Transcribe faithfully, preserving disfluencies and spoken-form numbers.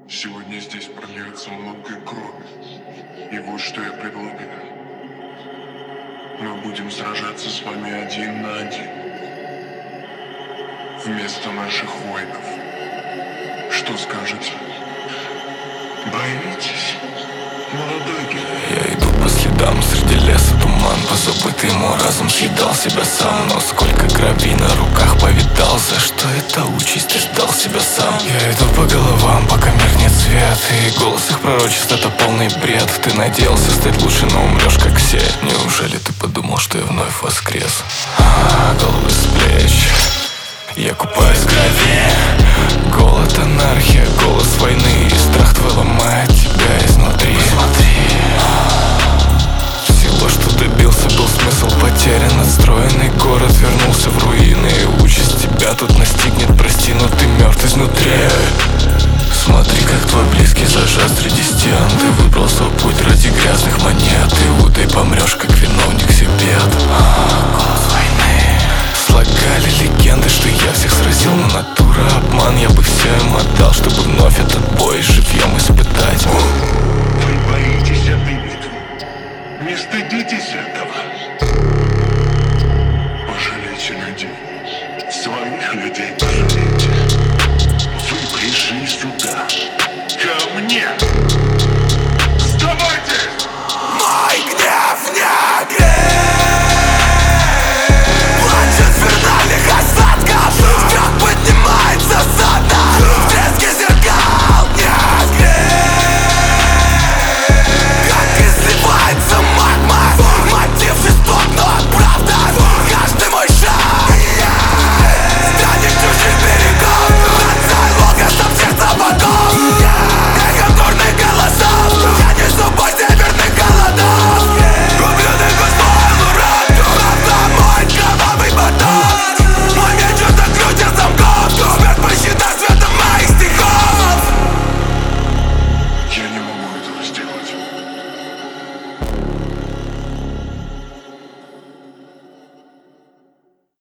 Сегодня здесь прольется много крови. И вот что я предлагаю. Мы будем сражаться с вами один на один. Вместо наших воинов. Что скажете? Боитесь? Молодой герой. Я иду по следам среди леса, туман позабытый, мой разум съедал себя сам. Но сколько крови на руках повидал, за что эта участь, ты сдал себя сам. Я иду по головам, пока мир нет свет, и голос их пророчеств — это полный бред. Ты надеялся стать лучше, но умрешь как все. Неужели ты подумал, что я вновь воскрес? А, головы с плеч, я купаюсь в крови. Голод, анархия, голос войны, и страх твой ломает тебя изнутри. Всего, что добился, был смысл потерян. Отстроенный город вернулся в руины, и участь тебя тут настигнет, прости, но ты мертв изнутри. Смотри, как твой близкий зажат среди стен. Ты выбрал свой путь ради грязных монет, и утой помрешь, как виновник всех бед. Голос войны. Слагали легенды, что я всех сразил, но натура обман. Я бы все им отдал, чтобы